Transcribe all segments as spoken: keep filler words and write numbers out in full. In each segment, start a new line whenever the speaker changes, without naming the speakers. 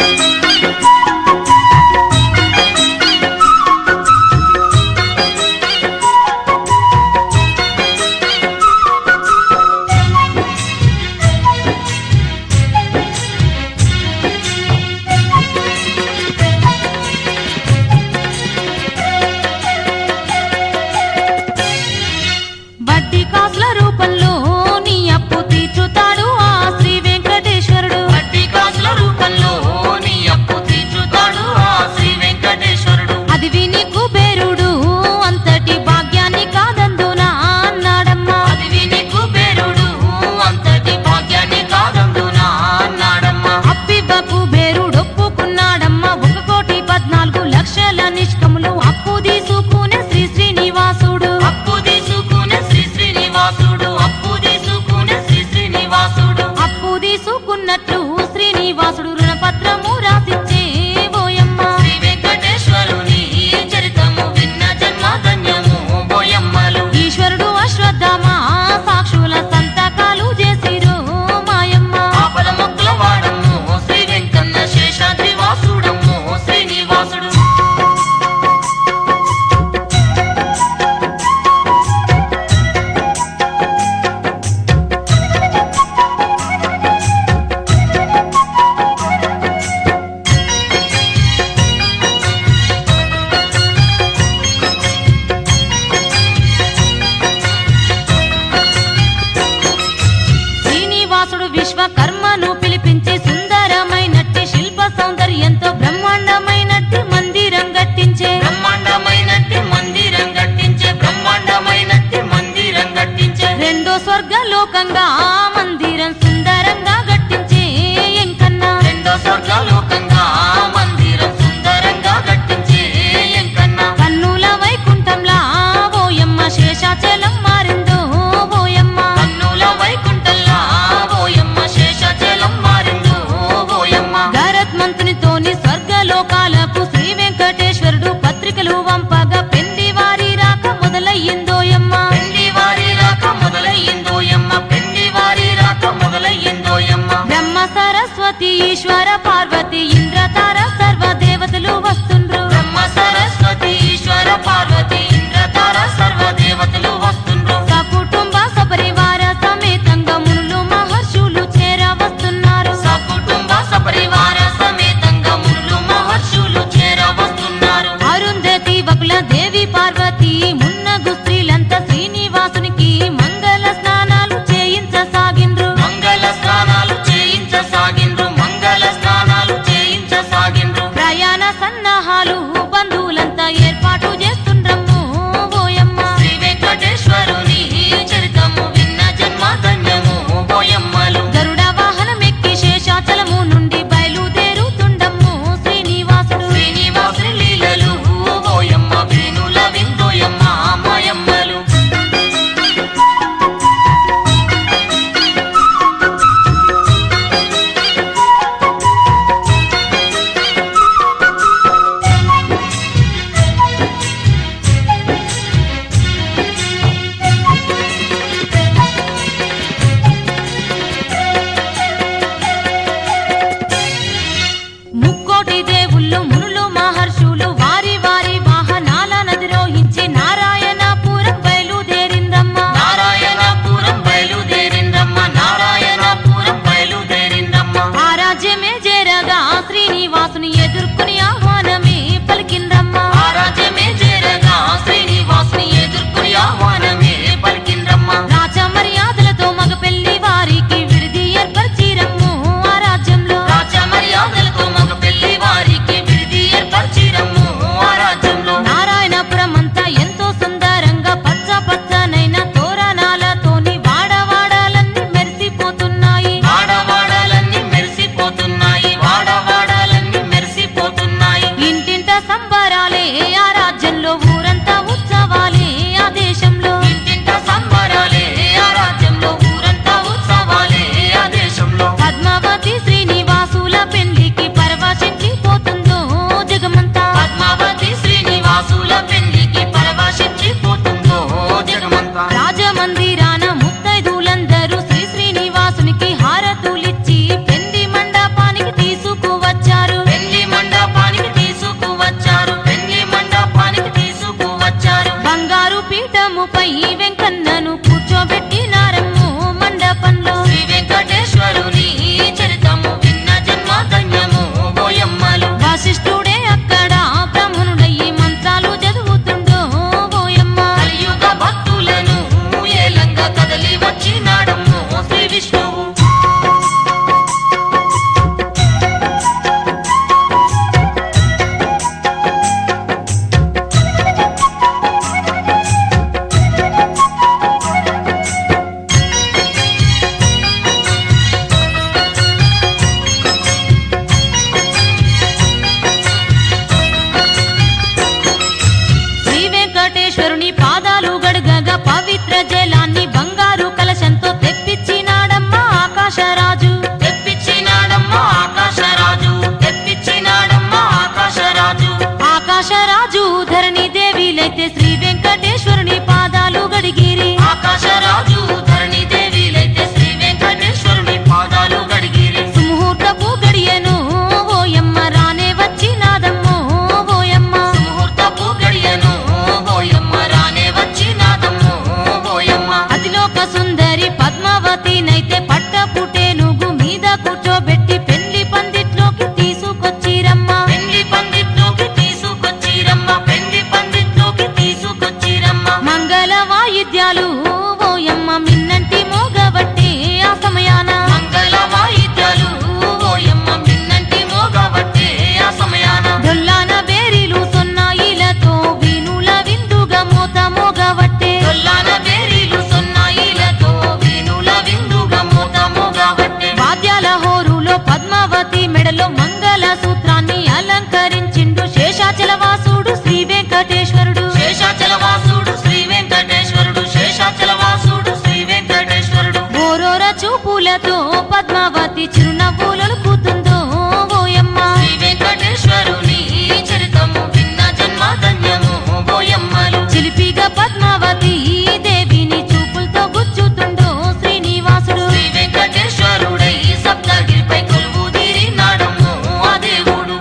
స్వర్గలోకంగా మందిరం సుందరంగా గట్టించే ఎంకన్నా
రెండో స్వర్గలోకంగా మందిరం సుందరంగా గట్టించే ఎంకన్నా
కన్నుల వైకుంఠంలా ఓయమ్మ శేషాచలం మారిందో ఓయమ్మ
కన్నుల వైకుంఠంలా ఓయమ్మ శేషాచలం మారిందో ఓయమ్మ
గరత్మంతునితోని స్వర్గలోకాలకు శ్రీ వెంకటేశ్వరుడు పత్రికలు వంపగా పెండి వారి రాక మొదలయ్యిందోయమ్మ
పెండి వారి రాక మొదలయ్యిందోయమ్మ పెండి వారి రాక మొదలయ్యిందోయమ్మ
బ్రహ్మ సరస్వతి ఈశ్వర పార్వతి ఇంద్రతార సర్వ దేవతలు వస్తుండ్రు
బ్రహ్మ సరస్వతి ఈశ్వర పార్వతి ఇంద్రతార సర్వ దేవతలు వస్తుండ్రు
సకుటుంబ సపరివార సమేతంగా మునులు మహర్షులు చేర వస్తున్నారు
సకుటుంబ సపరివార సమేతంగా మునులు మహర్షులు చేర వస్తున్నారు
అరుంధతి వకుల దేవి పార్వతి మున్నగు స్త్రీలంతా శ్రీనివాసునికి మంగళ స్నానాలు చేయించసాగిండ్రు
మంగళ స్నానాలు చేయించసాగిండ్రు మంగళ స్నానాలు చేయించసాగిండ్రు
ప్రయాణ సన్నాహాలు బంధువులంతా ఏర్పాటు చేస్తుండ్రమ్ము ఓయమ్మ
శ్రీ వెంకటేశ్వరుని చరితము విన్న జన్మ ధన్యము ఓయమ్మలు
గరుడ వాహనం ఎక్కి శేషాచలము నుండి బయలుదేరుతుండమ్ము శ్రీనివాసుడు
శ్రీనివాసుని లీలలు ఓయమ్మ వేణుల విందోయమ్మ మాయమ్మలు
ముక్కోటి దేవుళ్ళు మునులు మహర్షులు వారి వారి వాహనాలను అధిరోహించి నారాయణపురం బయలుదేరిందమ్మ
నారాయణపురం బయలుదేరిందమ్మ నారాయణపురం బయలుదేరిందమ్మ
ఆ రాజ్యమే చేరగా శ్రీనివాసుని ఎదుర్కొని ఆహ్వానమే పలికిందమ్మ
ఆ రాజ్యమే చేరగా శ్రీనివాసుని ఎదుర్కొని ఆహ్వానమే పలికిందమ్మ
రాజ మర్యాదలతో మగ పెళ్లి వారికి విడిది ఏర్పరిచిరమ్ము ఆ రాజ్యంలో
రాజ మర్యాదలతో మగ పెళ్లి వారికి విడిది ఏర్పరిచిరమ్ము ఆ రాజ్యంలో
నారాయణపురం అంతా ఎంతో సుందరంగా పచ్చ పచ్చనైన తోరణాలతోని వాడవాడాలన్నీ మెరిసిపోతున్నాయి
వాడవాడాలన్నీ మెరిసిపోతున్నాయి వాడవాడాలన్నీ మెరిసి
సూత్రాన్ని అలంకరించిండు శేషాచలవాసుడు శ్రీ వెంకటేశ్వరుడు.
శేషాచలవాసుడు శ్రీ వెంకటేశ్వరుడు శేషాచలవాసుడు శ్రీ వెంకటేశ్వరుడు
ఓరోర చూపులతో పద్మావతి చిరునవ్వులను కూతుందో ఓయమ్మ.
శ్రీ వెంకటేశ్వరుని చరితము విన్న జన్మ ధన్యము ఓయమ్మలు.
చిలిపిగా పద్మావతి దేవిని చూపులతో గుచ్చుతుండో శ్రీనివాసుడు.
శ్రీ వెంకటేశ్వరుడై సప్తగిరిపై కొలువు తీరినాడము ఆ దేవుడు.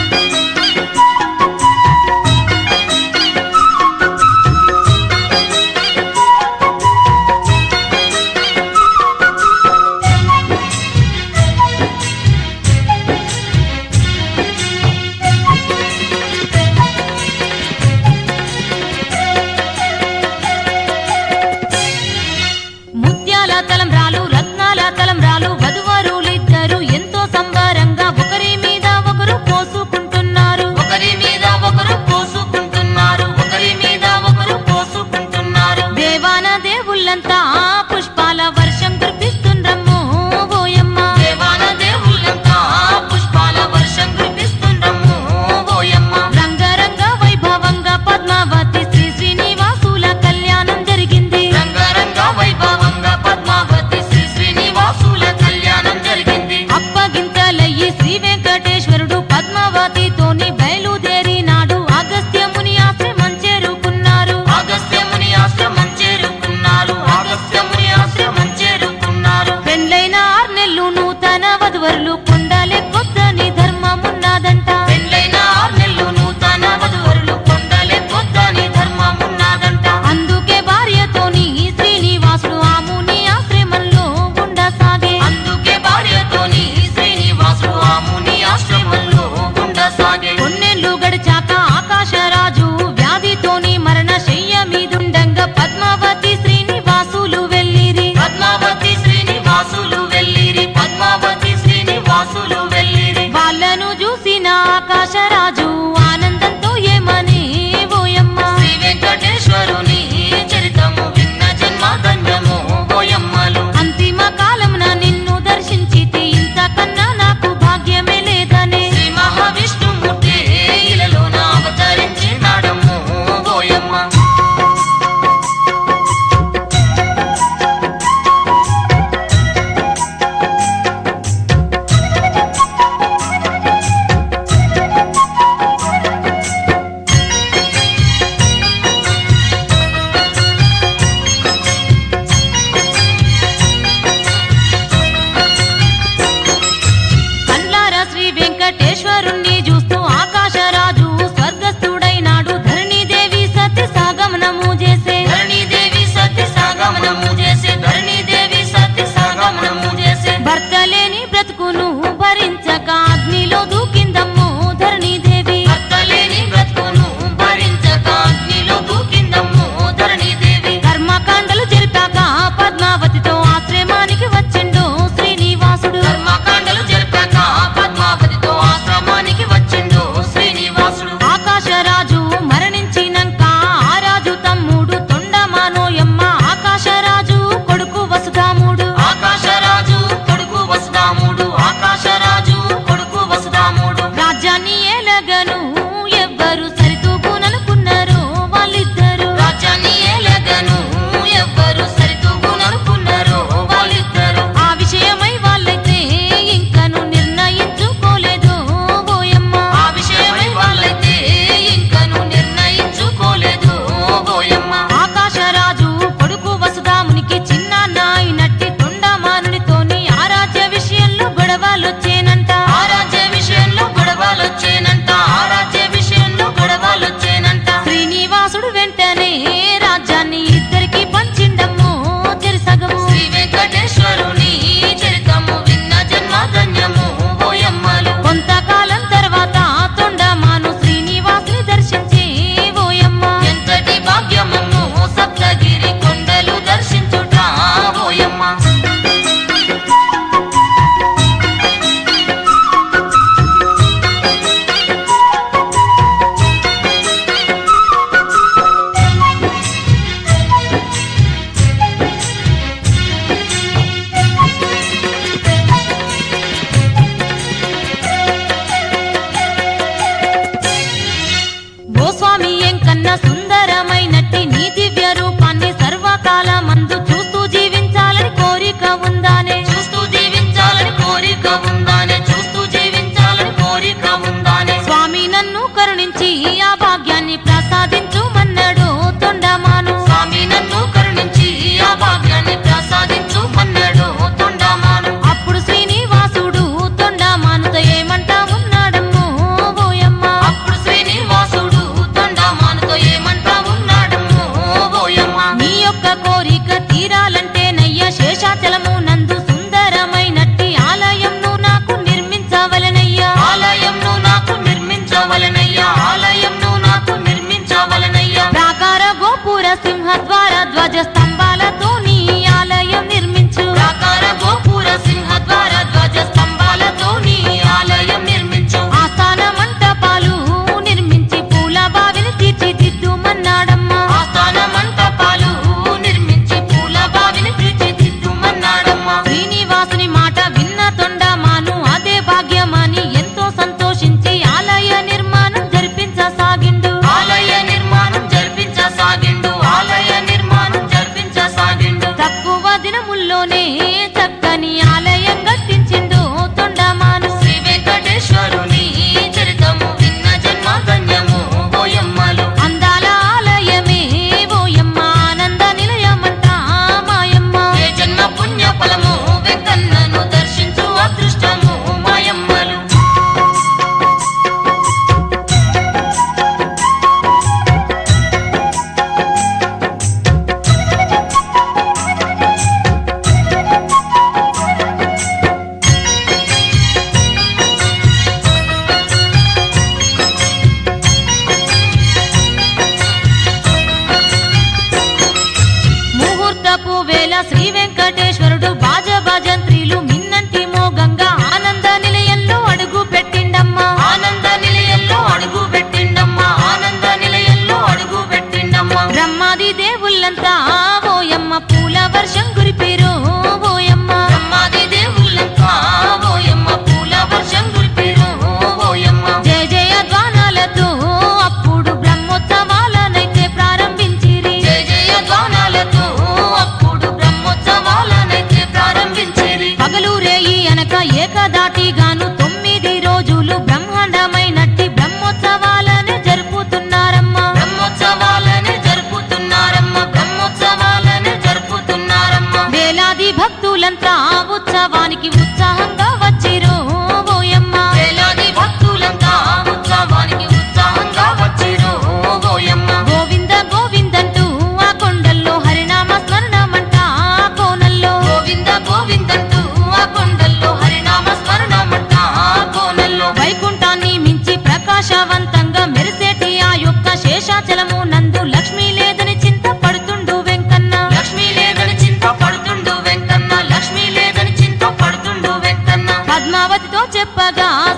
ముత్యాల తలంబ్రాలు రత్నాల తలంబ్రాలు వధువరులిద్దరు ఎంతో సంబరంగా ఒకరి మీద ఒకరు పోసుకుంటున్నారు.
ఒకరి మీద ఒకరు పోసుకుంటున్నారు ఒకరి మీద ఒకరు పోసుకుంటున్నారు
దేవాన దేవుళ్ళంతా పుష్పాల వర్షం కురిపిస్తుండ్రమ్మో ఓయమ్మ.
దేవాన దేవుళ్ళంతా పుష్పాల వర్షం కురిపిస్తుండ్రమ్ము ఓయమ్మ.
రంగరంగ వైభవంగా పద్మావతి శ్రీ శ్రీనివాసుల కళ్యాణం జరిగింది.
రంగరంగ వైభవంగా పద్మావతి శ్రీ శ్రీనివాసుల కళ్యాణం జరిగింది.
అప్పగింతలయ్యి శ్రీ వెంకటేశ్వరుడు పద్మావతితోని బయలుదేరినాడు. అగస్త్యముని ఆశ్రమం చేరుకున్నారు.
అగస్త్యముని ఆశ్రమం చేరుకున్నారు అగస్త్యముని ఆశ్రమం చేరుకున్నారు
పెండ్లైన ఆరు నెలలు నూతన వధువరులు కొండలే కొద్దని ధర్మమున్నదంట.
పెళ్ళైన ఆరు నెలలు నూతన వధువరులు పొందలే కొద్దని ధర్మమున్నదంట.
అందుకే భార్యతోని శ్రీనివాసుడు ఆ ముని ఆశ్రమంలో ఉండసాగే.
అందుకే భార్యతోని శ్రీనివాసుడు ఆ ముని ఆశ్రమంలో ఉండసాగే.
కొన్నేళ్లు గడిచాక ఆకాశరాజు వ్యాధితోని మరణ శయ్య మీదుండంగా పద్మావతి శ్రీనివాసులు వెళ్ళిరి.
పద్మావతి శ్రీనివాసులు వెళ్ళిరి పద్మావతి శ్రీనివాసులు వెళ్ళిరి.
వాళ్ళను చూసిన ఆకాశరాజు ఆనందంతో ఏమని ఓయమ్మ.
శ్రీ వెంకటేశ్వరుని చరితము విన్న జన్మ ధన్యము ఓయమ్మలు.
అంతిమ కాలమున నిన్ను దర్శించితే ఇంతకన్నా నాకు భాగ్యమే లేదనే.
శ్రీ మహావిష్ణుమూర్తి ఇలలోన అవతరించినాడమ్ము ఓయమ్మ.
కళ్ళారా శ్రీ వెంకటేశ్వరుణ్ణి చూస్తూ ఆకాశరాజు స్వర్గస్థుడైనాడు. ధరణీదేవి సత్య సాగమనము చేసే.
ధరణీదేవి సత్య సాగమనము చేసే ధరణీదేవి సత్య సాగమనము చేసే.
భర్త లేని బ్రతుకును భరించక అగ్నిలో దూకిందమ్మో ధరణీదేవి.
భర్తలేని బ్రతుకును భరించక అగ్నిలో దూకిందమ్ము ధరణీదేవి.
కర్మకాండలు జరిపాక పద్మావతితో ఆశ్రమానికి వచ్చిండు శ్రీనివాసుడు.
కర్మకాండలు జరిపాక పద్మావతితో ఆశ్రమానికి వచ్చి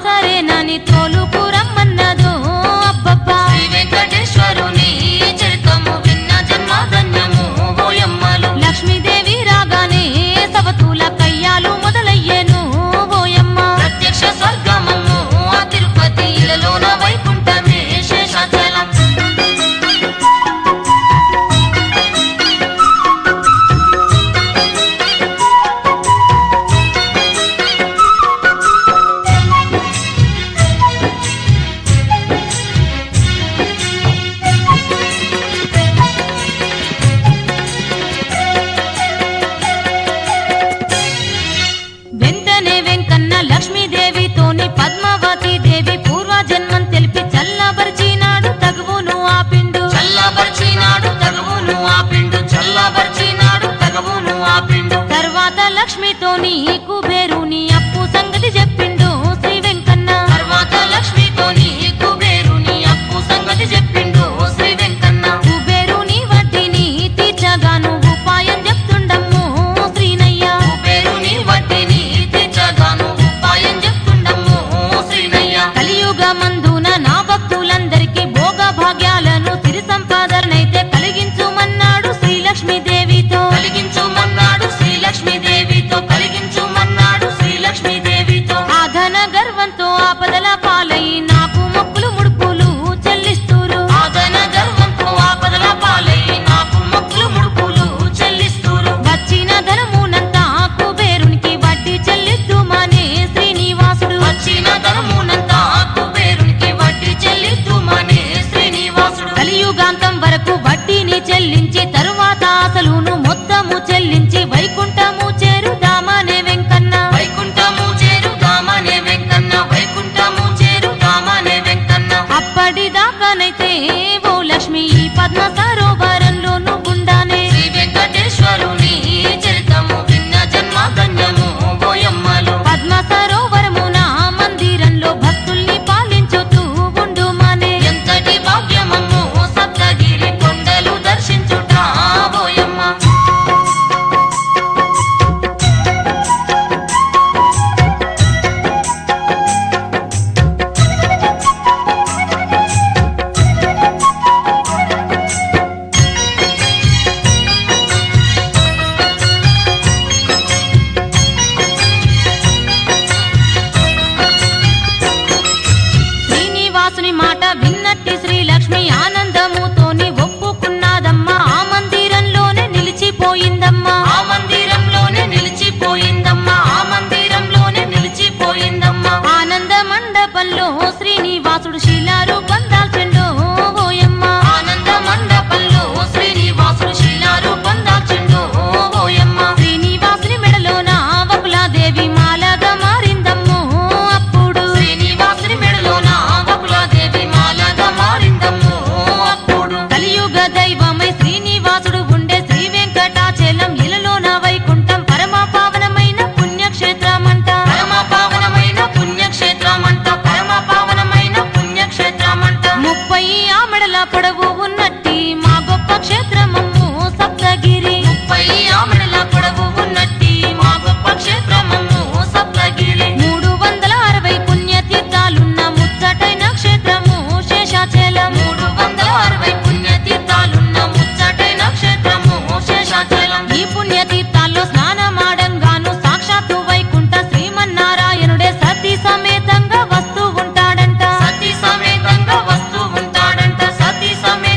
సరేనని తోలుకు రమ్మన్నదో అబ్బబ్బా
శ్రీ వెంకటేశ్వరుని చరితము విన్న జన్మధన్యము ఓయమ్మలు
లక్ష్మీదేవి రాగానే సవతుల కయ్యాలు మొదలయ్యేను ఓయమ్మ
ప్రత్యక్ష స్వర్గమము ఆ తిరుపతి ఇలలోన వైకుంఠమే శేషాచలం
వెంటనే వెంకన్న లక్ష్మీదేవితోని పద్మావతి దేవి పూర్వజన్మం తెలిపి చల్లబరిచినాడు తగువును ఆపిండు
చల్లబరిచినాడు తగువును ఆపిండు చల్లబరిచినాడు తగువును ఆపిండు
తర్వాత లక్ష్మితోని కుబేరుని అప్పు సంగతి చెప్పిండు శ్రీ వెంకన్న
తర్వాత లక్ష్మితోని కుబేరుని అప్పు సంగతి చెప్పిండు శ్రీ వెంకన్న
కుబేరుని వడ్డీని తీర్చగాను ఉపాయం చెప్తుండమ్ము శ్రీనయ్య
కుబేరుని వడ్డీని తీర్చగాను ఉపాయం చెప్తుండమ్ము శ్రీనయ్య
కలియుగమందున నా భక్తులందరికీ భోగ భాగ్యాలను సిరి సంపాదనైతే కలిగించుమన్నాడు శ్రీ లక్ష్మీదేవితో
కలిగించుమన్నాడు శ్రీ లక్ష్మీదేవితో కలిగించుమన్నాడు శ్రీ లక్ష్మీదేవితో
ఆధన గర్వంతో ఆపదల పాలై నాకు మొక్కులు ముడుపులు చెల్లిస్తూరు
ఆదన గర్వంతో ఆపదల పాలై నాకు మొక్కులు ముడుపులు చెల్లిస్తూరు
వచ్చిన ధనమునంతా కుబేరునికి వడ్డీ చెల్లిద్దుమనే శ్రీనివాసుడు
వచ్చిన ధనమునంతా కుబేరునికి వడ్డీ చెల్లిద్దుమనే శ్రీనివాసుడు
కలియుగాంతం వరకు వడ్డీని చెల్లించి తరువాత అసలును మొత్తము చెల్లించి వైకుంఠము చేరుదామనే వెంకన్న
వైకుంఠము చేరుదామనే వెంకన్న వైకుంఠము చేరుదామనే వెంకన్న
అప్పటిదాకానైతే ఓ లక్ష్మి ఈ పద్మ సరోవరంలోను గుండానే
శ్రీ వెంకటేశ్వరుని చరితము విన్న జన్మధన్యము ఓయమ్మలు
పద్మ సరోవరమున మందిరంలో భక్తుల్ని పాలించుతూ ఉండుమనే
ఎంతటి భాగ్యమము సప్తగిరి కొండలు దర్శించుట ఓయమ్మ
శ్రీనివాసుని మాట విన్నట్టి శ్రీలక్ష్మి ఆనందముతోని ఒప్పుకున్నాదమ్మా ఆ మందిరంలోనే నిలిచిపోయిందమ్మా
ఆ మందిరంలోనే నిలిచిపోయిందమ్మా ఆ మందిరంలోనే నిలిచిపోయిందమ్మా
ఆనంద మండపంలో శ్రీనివాసుడు శిలారూపం దాల్చెండు ఓయమ్మ
ఆనంద మండపంలో శ్రీనివాసుడు శిలారూపం దాల్చెండు ఓయమ్మ
శ్రీనివాసుని మెడలోన వకులాదేవి మాలగా మారిందమ్ము అప్పుడు
శ్రీనివాసుని మెడలోన వకులాదేవి మాలగా మారిందమ్ము అప్పుడు
కలియుగ దైవమై శ్రీనివాసుడు ఉండే శ్రీ వెంకటాచలం ఇలలోన వైకుంఠం పరమ పావనమైన పుణ్యక్షేత్రమంట
పరమ పావనమైన పుణ్యక్షేత్రమంట పరమ పావనమైన పుణ్యక్షేత్రమంట
ముప్పై ఆమెడల పొడవు ఉన్నట్టి మా గొప్ప క్షేత్రమమ్ము సప్తగిరి
ముప్పై ఆమెడల పొడవు ఉన్నట్టి మా గొప్ప క్షేత్రమము సప్తగిరి
మూడు వందల అరవై పుణ్యతీర్థాలున్న ముచ్చటైన క్షేత్రము శేషాచలం
మూడు వందల అరవై పుణ్యతీర్థాలున్న ముచ్చటైన క్షేత్రము శేషాచలం
ఈ పుణ్యతీర్థాల్లో స్నానమాడంగాను సాక్షాత్తు వైకుంఠ శ్రీమన్నారాయణుడే సతీ సమేతంగా వస్తూ ఉంటాడంట
సతీ సమేతంగా వస్తూ ఉంటాడంట సతీ సమేతంగా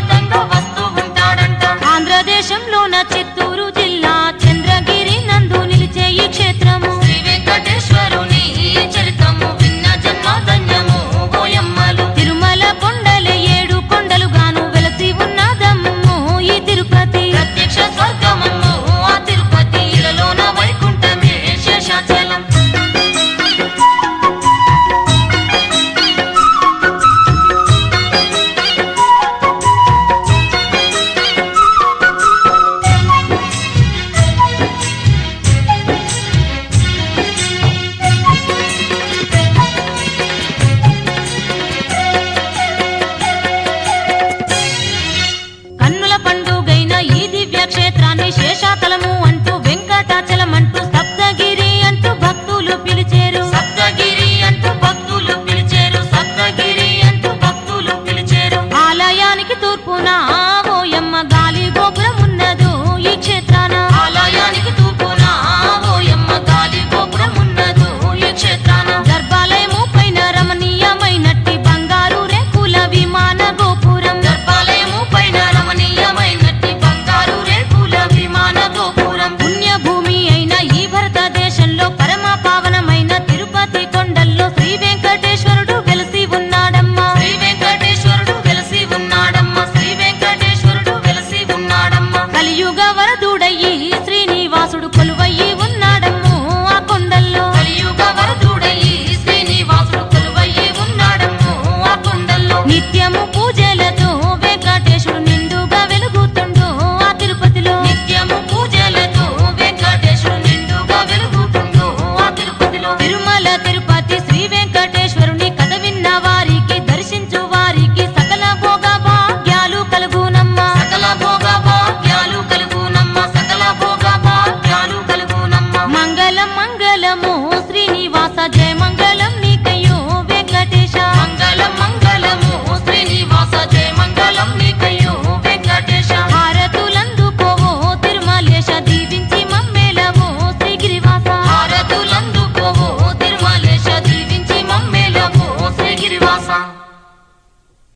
సా